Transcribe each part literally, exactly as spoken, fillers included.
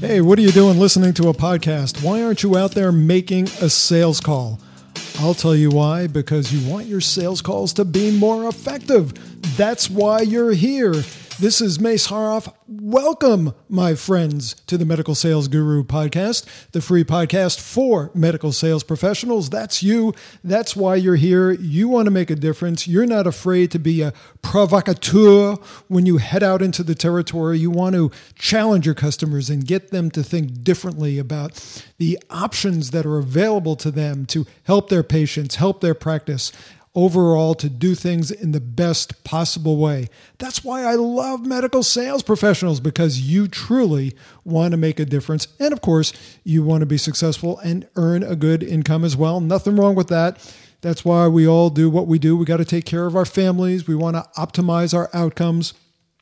Hey, what are you doing listening to a podcast? Why aren't you out there making a sales call? I'll tell you why, because you want your sales calls to be more effective. That's why you're here. This is Mace Haroff. Welcome, my friends, to the Medical Sales Guru podcast, the free podcast for medical sales professionals. That's you. That's why you're here. You want to make a difference. You're not afraid to be a provocateur when you head out into the territory. You want to challenge your customers and get them to think differently about the options that are available to them to help their patients, help their practice, overall to do things in the best possible way. That's why I love medical sales professionals, because you truly want to make a difference. And of course, you want to be successful and earn a good income as well. Nothing wrong with that. That's why we all do what we do. We got to take care of our families. We want to optimize our outcomes.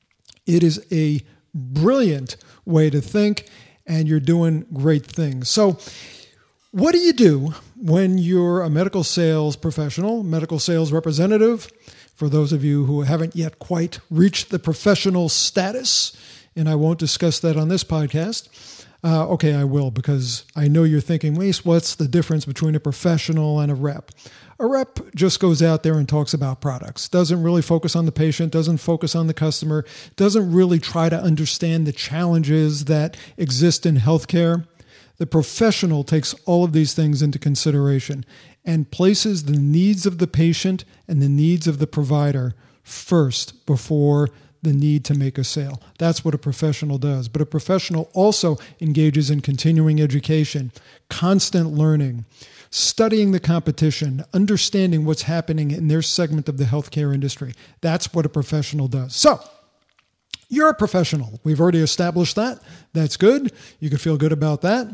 It is a brilliant way to think, and you're doing great things. So what do you do when you're a medical sales professional, medical sales representative? For those of you who haven't yet quite reached the professional status, and I won't discuss that on this podcast. Uh, okay, I will, because I know you're thinking, Mace, what's the difference between a professional and a rep? A rep just goes out there and talks about products, doesn't really focus on the patient, doesn't focus on the customer, doesn't really try to understand the challenges that exist in healthcare. The professional takes all of these things into consideration and places the needs of the patient and the needs of the provider first before the need to make a sale. That's what a professional does. But a professional also engages in continuing education, constant learning, studying the competition, understanding what's happening in their segment of the healthcare industry. That's what a professional does. So, you're a professional. We've already established that. That's good. You can feel good about that.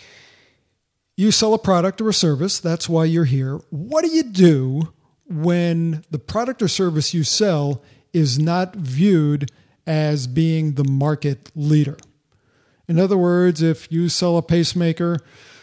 You sell a product or a service. That's why you're here. What do you do when the product or service you sell is not viewed as being the market leader? In other words, if you sell a pacemaker,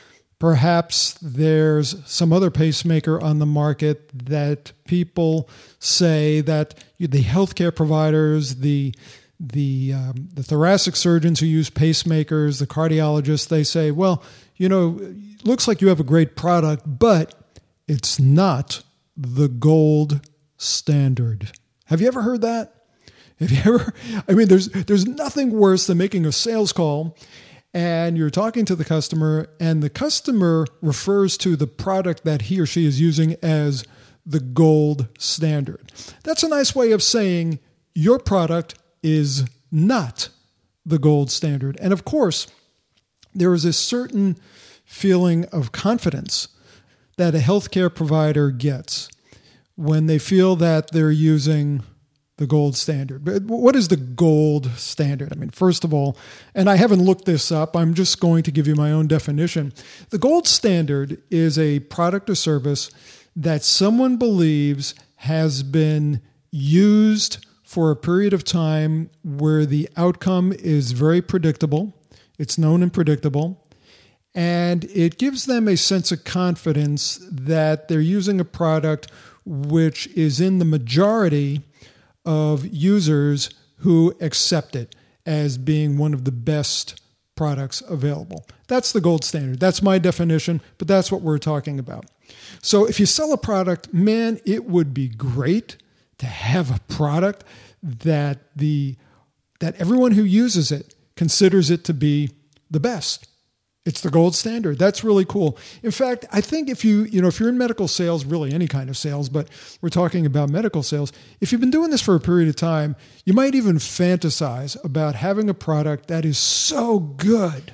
perhaps there's some other pacemaker on the market that people say that the healthcare providers, the the um, the thoracic surgeons who use pacemakers, the cardiologists, they say, well, you know, looks like you have a great product, but it's not the gold standard. Have you ever heard that? Have you ever? I mean, there's there's nothing worse than making a sales call and you're talking to the customer and the customer refers to the product that he or she is using as the gold standard. That's a nice way of saying your product is not the gold standard. And of course, there is a certain feeling of confidence that a healthcare provider gets when they feel that they're using the gold standard. But what is the gold standard? I mean, first of all, and I haven't looked this up, I'm just going to give you my own definition. The gold standard is a product or service that someone believes has been used for a period of time where the outcome is very predictable, it's known and predictable, and it gives them a sense of confidence that they're using a product which is in the majority of users who accept it as being one of the best products available. That's the gold standard. That's my definition, but that's what we're talking about. So if you sell a product, man, it would be great to have a product that the that everyone who uses it considers it to be the best. It's the gold standard. That's really cool. In fact, I think if you, you know, if you're in medical sales, really any kind of sales, but we're talking about medical sales, if you've been doing this for a period of time, you might even fantasize about having a product that is so good,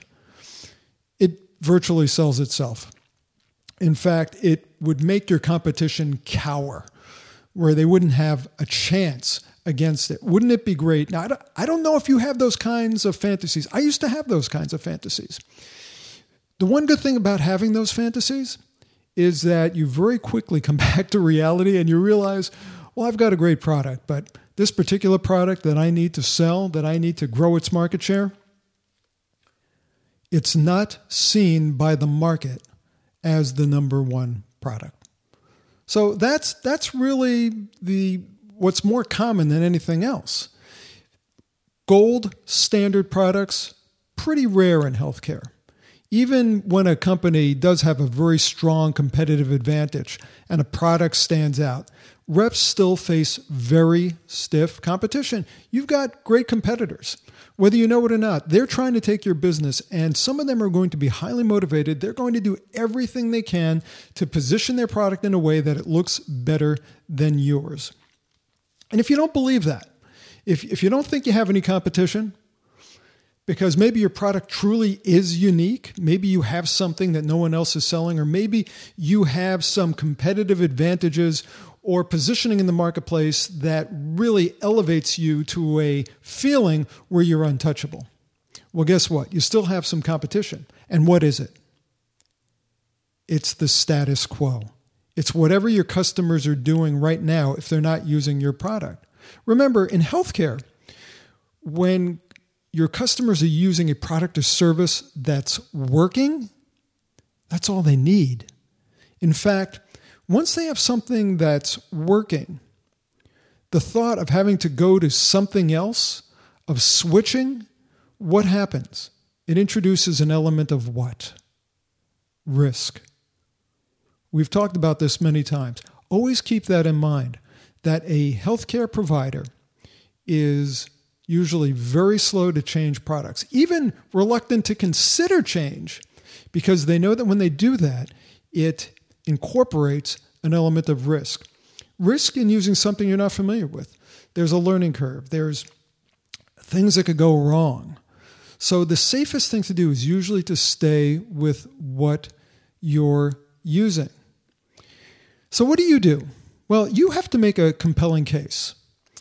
it virtually sells itself. In fact, it would make your competition cower, where they wouldn't have a chance against it. Wouldn't it be great? Now, I don't, I don't know if you have those kinds of fantasies. I used to have those kinds of fantasies. The one good thing about having those fantasies is that you very quickly come back to reality and you realize, well, I've got a great product, but this particular product that I need to sell, that I need to grow its market share, it's not seen by the market as the number one product. So that's that's really the what's more common than anything else. Gold standard products, pretty rare in healthcare. Even when a company does have a very strong competitive advantage and a product stands out, reps still face very stiff competition. You've got great competitors. Whether you know it or not, they're trying to take your business, and some of them are going to be highly motivated. They're going to do everything they can to position their product in a way that it looks better than yours. And if you don't believe that, if, if you don't think you have any competition, because maybe your product truly is unique, maybe you have something that no one else is selling, or maybe you have some competitive advantages or positioning in the marketplace that really elevates you to a feeling where you're untouchable. Well, guess what? You still have some competition. And what is it? It's the status quo. It's whatever your customers are doing right now if they're not using your product. Remember, in healthcare, when your customers are using a product or service that's working, that's all they need. In fact, once they have something that's working, the thought of having to go to something else, of switching, what happens? It introduces an element of what? Risk. We've talked about this many times. Always keep that in mind, that a healthcare provider is usually very slow to change products, even reluctant to consider change, because they know that when they do that, it incorporates an element of risk. Risk in using something you're not familiar with. There's a learning curve. There's things that could go wrong. So the safest thing to do is usually to stay with what you're using. So what do you do? Well, you have to make a compelling case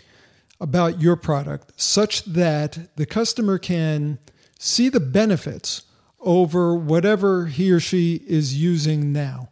about your product such that the customer can see the benefits over whatever he or she is using now.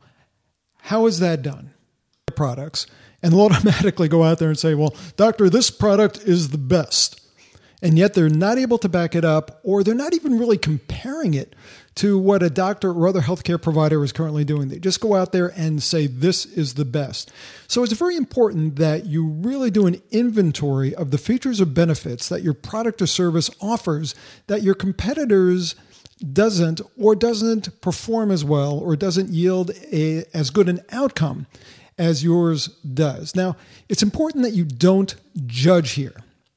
How is that done? Products, and they'll automatically go out there and say, well, doctor, this product is the best. And yet they're not able to back it up, or they're not even really comparing it to what a doctor or other healthcare provider is currently doing. They just go out there and say, this is the best. So it's very important that you really do an inventory of the features or benefits that your product or service offers that your competitors doesn't, or doesn't perform as well, or doesn't yield a, as good an outcome as yours does. Now, it's important that you don't judge here.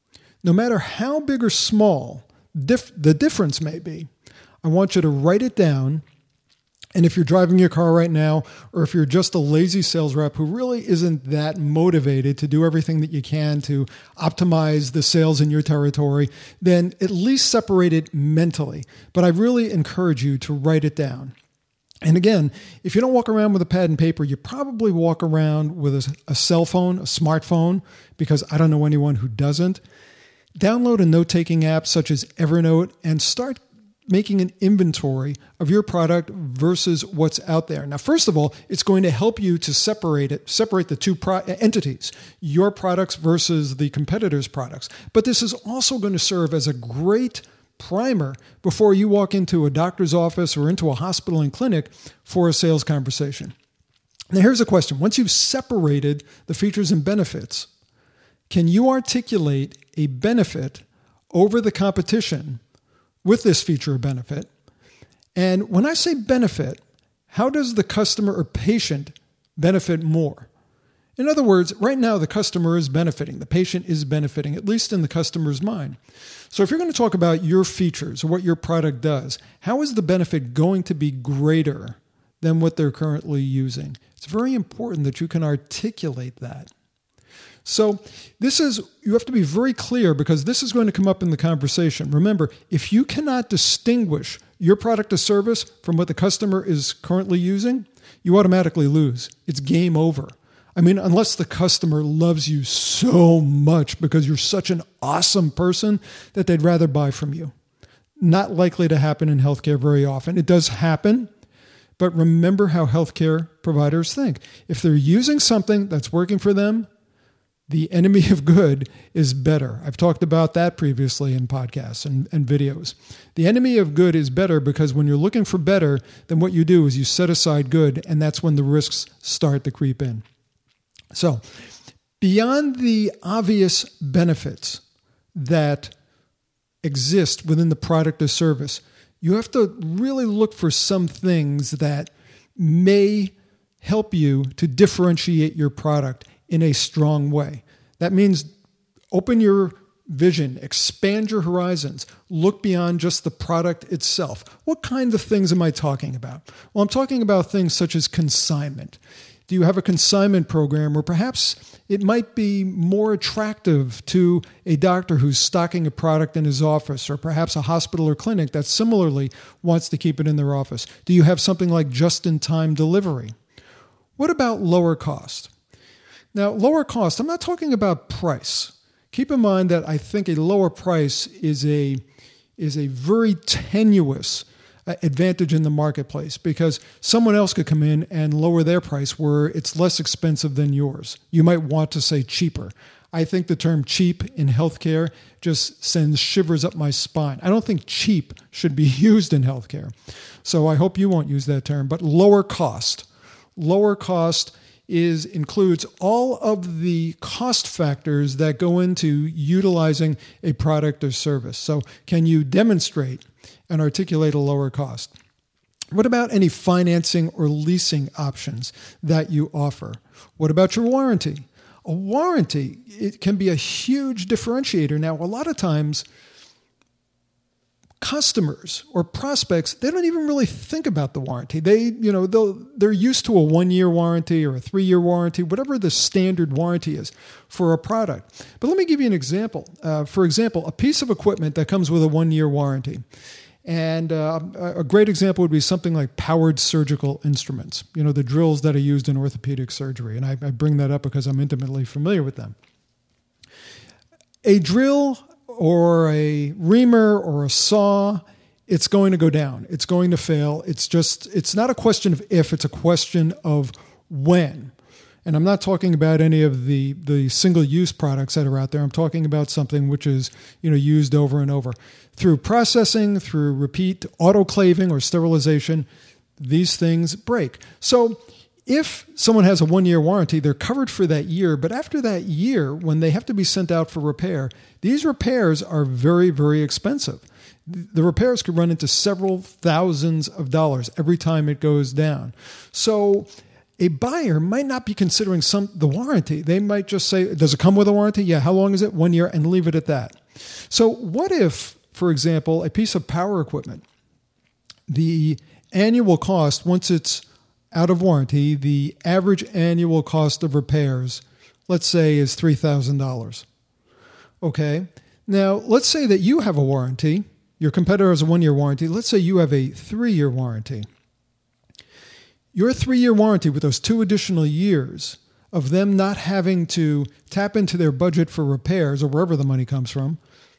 No matter how big or small dif- the difference may be, I want you to write it down. And if you're driving your car right now, or if you're just a lazy sales rep who really isn't that motivated to do everything that you can to optimize the sales in your territory, then at least separate it mentally. But I really encourage you to write it down. And again, if you don't walk around with a pad and paper, you probably walk around with a, a cell phone, a smartphone, because I don't know anyone who doesn't. Download a note-taking app such as Evernote and start making an inventory of your product versus what's out there. Now, first of all, it's going to help you to separate it, separate the two pro- entities, your products versus the competitor's products. But this is also going to serve as a great primer before you walk into a doctor's office or into a hospital and clinic for a sales conversation. Now, here's a question. Once you've separated the features and benefits, can you articulate a benefit over the competition with this feature or benefit? And when I say benefit, how does the customer or patient benefit more? In other words, right now the customer is benefiting, the patient is benefiting, at least in the customer's mind. So if you're going to talk about your features or what your product does, how is the benefit going to be greater than what they're currently using? It's very important that you can articulate that. So this is, you have to be very clear because this is going to come up in the conversation. Remember, if you cannot distinguish your product or service from what the customer is currently using, you automatically lose. It's game over. I mean, unless the customer loves you so much because you're such an awesome person that they'd rather buy from you. Not likely to happen in healthcare very often. It does happen, but remember how healthcare providers think. If they're using something that's working for them, the enemy of good is better. I've talked about that previously in podcasts and, and videos. The enemy of good is better because when you're looking for better, then what you do is you set aside good, and that's when the risks start to creep in. So, beyond the obvious benefits that exist within the product or service, you have to really look for some things that may help you to differentiate your product in a strong way. That means open your vision, expand your horizons, look beyond just the product itself. What kind of things am I talking about? Well, I'm talking about things such as consignment. Do you have a consignment program, or perhaps it might be more attractive to a doctor who's stocking a product in his office, or perhaps a hospital or clinic that similarly wants to keep it in their office? Do you have something like just-in-time delivery? What about lower cost? Now, lower cost, I'm not talking about price. Keep in mind that I think a lower price is a, is a very tenuous advantage in the marketplace, because someone else could come in and lower their price where it's less expensive than yours. You might want to say cheaper. I think the term cheap in healthcare just sends shivers up my spine. I don't think cheap should be used in healthcare. So I hope you won't use that term, but lower cost. Lower cost is includes all of the cost factors that go into utilizing a product or service. So can you demonstrate and articulate a lower cost? What about any financing or leasing options that you offer? What about your warranty? A warranty, it can be a huge differentiator. Now, a lot of times, customers or prospects, they don't even really think about the warranty. They, you know, they'll, they're used to a one-year warranty or a three-year warranty, whatever the standard warranty is for a product. But let me give you an example. Uh, for example, a piece of equipment that comes with a one-year warranty. And uh, a great example would be something like powered surgical instruments, you know, the drills that are used in orthopedic surgery. And I, I bring that up because I'm intimately familiar with them. A drill or a reamer or a saw, it's going to go down. It's going to fail. It's just, it's not a question of if, it's a question of when. And I'm not talking about any of the, the single-use products that are out there. I'm talking about something which is, you know, used over and over. Through processing, through repeat autoclaving or sterilization, these things break. So if someone has a one-year warranty, they're covered for that year. But after that year, when they have to be sent out for repair, these repairs are very, very expensive. The repairs could run into several thousands of dollars every time it goes down. So a buyer might not be considering some the warranty. They might just say, does it come with a warranty? Yeah. How long is it? One year, and leave it at that. So what if, for example, a piece of power equipment, the annual cost, once it's out of warranty, the average annual cost of repairs, let's say, is three thousand dollars. Okay. Now, let's say that you have a warranty. Your competitor has a one-year warranty. Let's say you have a three-year warranty. Your three-year warranty with those two additional years of them not having to tap into their budget for repairs or wherever the money comes from,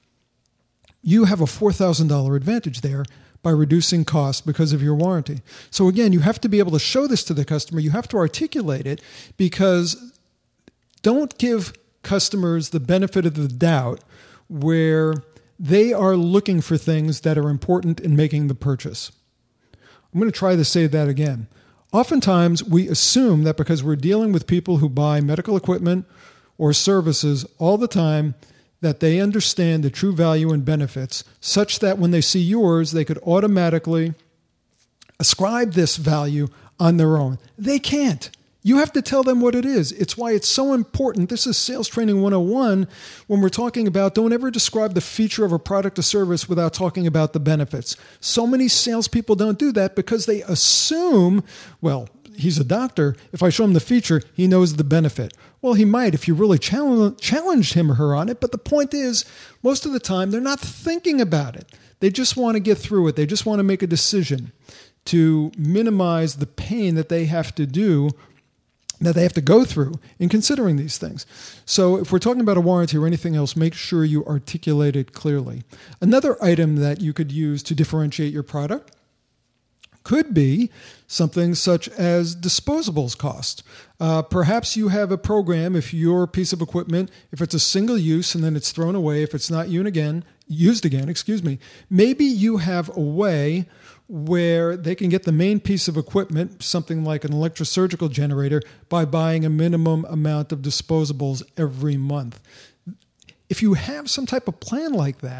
you have a four thousand dollars advantage there by reducing costs because of your warranty. So again, you have to be able to show this to the customer. You have to articulate it, because don't give customers the benefit of the doubt where they are looking for things that are important in making the purchase. I'm going to try to say that again. Oftentimes, we assume that because we're dealing with people who buy medical equipment or services all the time, that they understand the true value and benefits, such that when they see yours, they could automatically ascribe this value on their own. They can't. You have to tell them what it is. It's why it's so important. This is Sales Training one oh one when we're talking about don't ever describe the feature of a product or service without talking about the benefits. So many salespeople don't do that because they assume, well, he's a doctor. If I show him the feature, he knows the benefit. Well, he might if you really challenge, challenged him or her on it. But the point is, most of the time, they're not thinking about it. They just want to get through it. They just want to make a decision to minimize the pain that they have to do, that they have to go through in considering these things. So if we're talking about a warranty or anything else, make sure you articulate it clearly. Another item that you could use to differentiate your product could be something such as disposables cost. Uh, perhaps you have a program, if your piece of equipment, if it's a single use and then it's thrown away, if it's not used again, used again, excuse me, maybe you have a way where they can get the main piece of equipment, something like an electrosurgical generator, by buying a minimum amount of disposables every month. If you have some type of plan like that,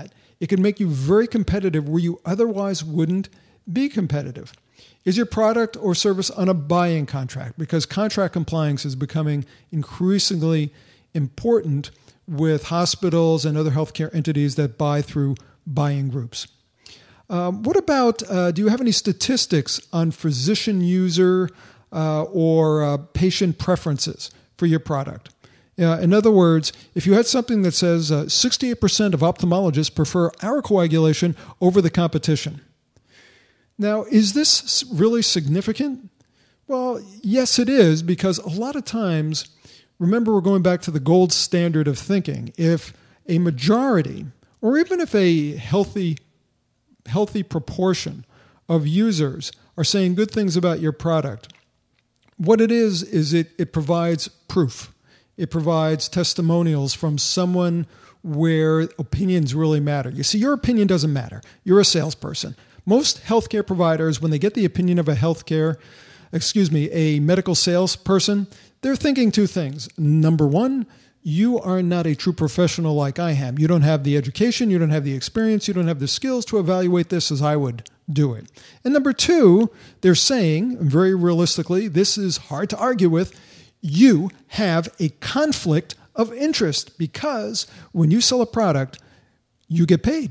It can make you very competitive where you otherwise wouldn't be competitive. Is your product or service on a buying contract? Because contract compliance is becoming increasingly important with hospitals and other healthcare entities that buy through buying groups. Um, what about, uh, do you have any statistics on physician user uh, or uh, patient preferences for your product? Uh, in other words, if you had something that says uh, sixty-eight percent of ophthalmologists prefer our coagulation over the competition. Now, is this really significant? Well, yes, it is, because a lot of times, remember, we're going back to the gold standard of thinking. If a majority, or even if a healthy, healthy proportion of users are saying good things about your product, what it is, is it, it provides proof. It provides testimonials from someone where opinions really matter. You see, your opinion doesn't matter. You're a salesperson. Most healthcare providers, when they get the opinion of a healthcare, excuse me, a medical salesperson, they're thinking two things. Number one, you are not a true professional like I am. You don't have the education, you don't have the experience, you don't have the skills to evaluate this as I would do it. And number two, they're saying, very realistically, this is hard to argue with, you have a conflict of interest because when you sell a product, you get paid.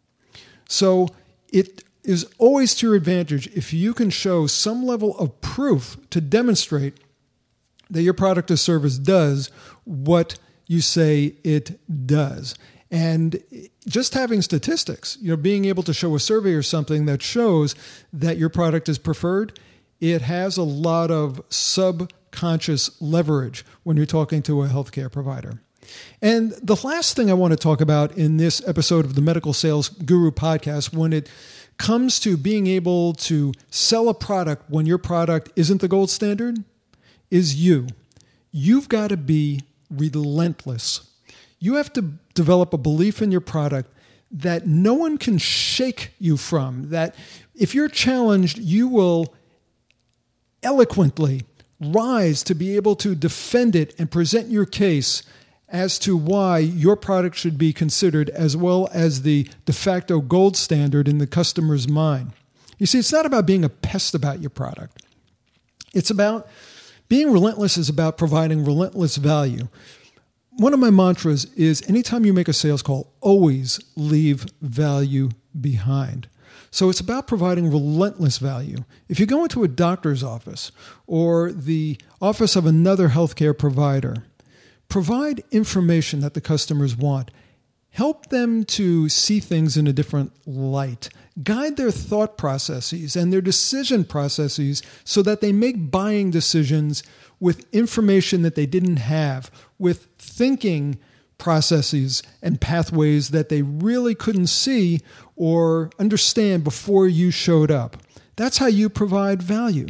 So it is always to your advantage if you can show some level of proof to demonstrate that your product or service does what you say it does. And just having statistics, you know, being able to show a survey or something that shows that your product is preferred, it has a lot of subconscious leverage when you're talking to a healthcare provider. And the last thing I want to talk about in this episode of the Medical Sales Guru podcast, when it comes to being able to sell a product when your product isn't the gold standard, is you. You've got to be relentless. You have to develop a belief in your product that no one can shake you from, that if you're challenged, you will eloquently rise to be able to defend it and present your case as to why your product should be considered as well as the de facto gold standard in the customer's mind. You see, it's not about being a pest about your product. It's about being relentless is about providing relentless value. One of my mantras is anytime you make a sales call, always leave value behind. So it's about providing relentless value. If you go into a doctor's office or the office of another healthcare provider, provide information that the customers want. Help them to see things in a different light. Guide their thought processes and their decision processes so that they make buying decisions with information that they didn't have, with thinking processes and pathways that they really couldn't see or understand before you showed up. That's how you provide value.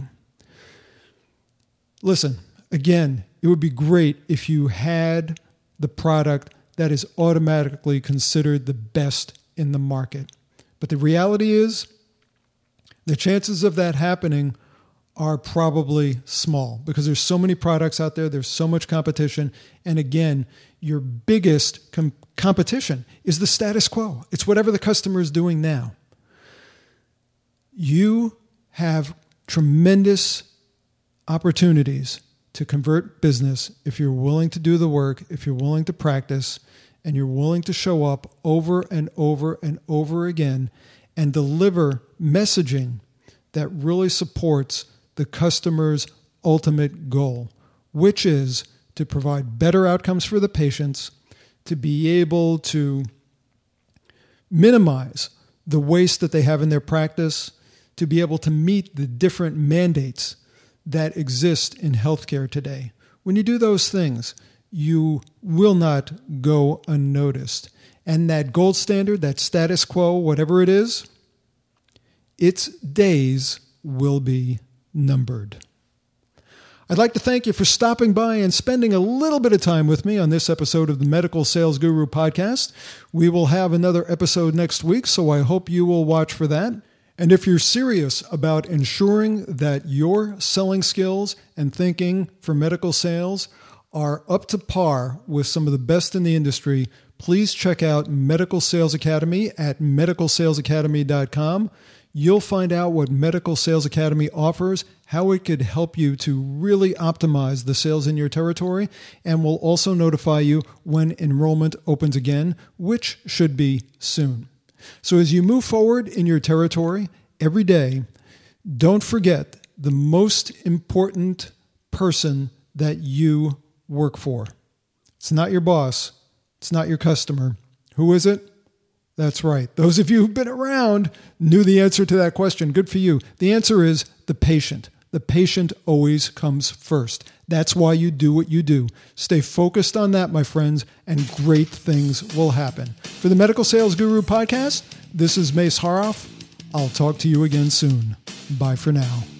Listen, again, it would be great if you had the product that is automatically considered the best in the market. But the reality is, the chances of that happening are probably small because there's so many products out there, there's so much competition, and again, your biggest com- competition is the status quo. It's whatever the customer is doing now. You have tremendous opportunities to convert business if you're willing to do the work, if you're willing to practice, and you're willing to show up over and over and over again and deliver messaging that really supports the customer's ultimate goal, which is to provide better outcomes for the patients, to be able to minimize the waste that they have in their practice, to be able to meet the different mandates that exist in healthcare today. When you do those things, you will not go unnoticed. And that gold standard, that status quo, whatever it is, its days will be numbered. I'd like to thank you for stopping by and spending a little bit of time with me on this episode of the Medical Sales Guru podcast. We will have another episode next week, so I hope you will watch for that. And if you're serious about ensuring that your selling skills and thinking for medical sales are up to par with some of the best in the industry, please check out Medical Sales Academy at medical sales academy dot com. You'll find out what Medical Sales Academy offers, how it could help you to really optimize the sales in your territory, and will also notify you when enrollment opens again, which should be soon. So as you move forward in your territory every day, don't forget the most important person that you work for. It's not your boss. It's not your customer. Who is it? That's right. Those of you who've been around knew the answer to that question. Good for you. The answer is the patient. The patient always comes first. That's why you do what you do. Stay focused on that, my friends, and great things will happen. For the Medical Sales Guru podcast, this is Mace Haroff. I'll talk to you again soon. Bye for now.